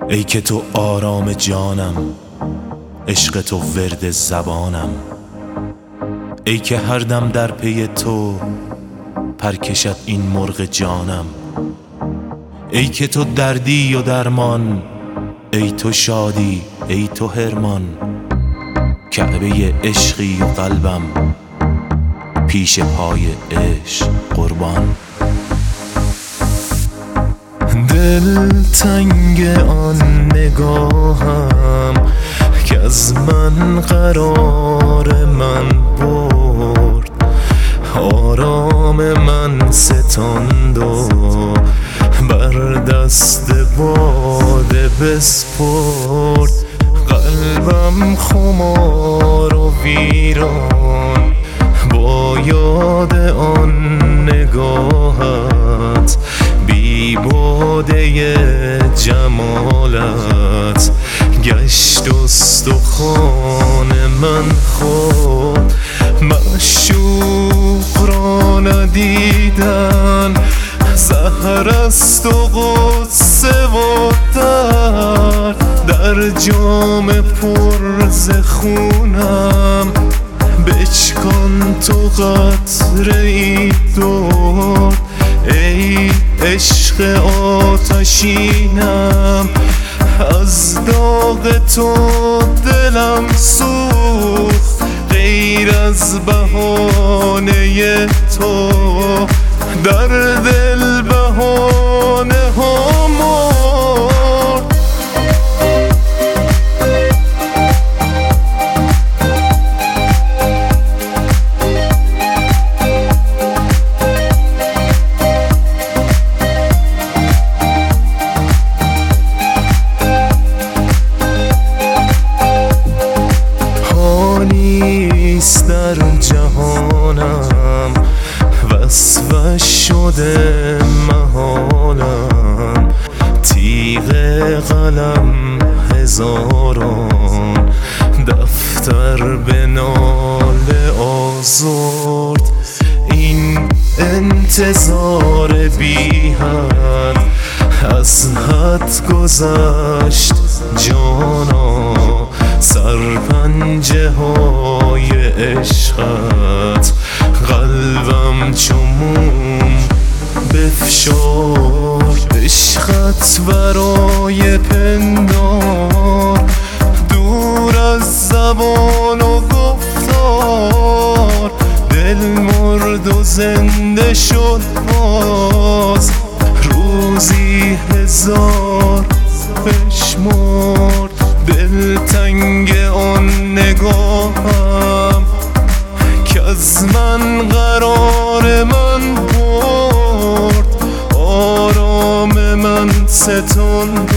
ای که تو آرام جانم، عشق تو ورد زبانم. ای که هر دم در پی تو پر کشد این مرغ جانم. ای که تو دردی و درمان، ای تو شادی، ای تو حرمان. کعبه عشقی و قلبم پیش پای عشق قربان. دل تنگ آن نگاهم که از من قرار من برد، آرام من ستاند و بر دست باده بسپرد. قلبم خمار و ویران با یاد آن نگاهت، بی باده جمالت گشت استخوان من خود. معشوق را ندیدن زهر است و غصه و در جام پر ز خونم. بچکان تو قطره ای دور، ای عشق آتشینم. از داغ تو دلم سوخت، غیر از بهانه تو در دل بهانه ها مرد. حالیست در جهانم وصفش شده محالم. تیغ قلم هزاران، دفتر به ناله آزرد. این انتظار بی حد از حد گذشت جانا. سرپنجه های عشقت قلبم چو موم بفشرد. عشقت برای پندار دور از زبان و گفتار. دل مرد و زنده شد باز، روزی هزار بشمرد. دل تنگ آن نگاهم که از من قرار من برد، آرام من ستاند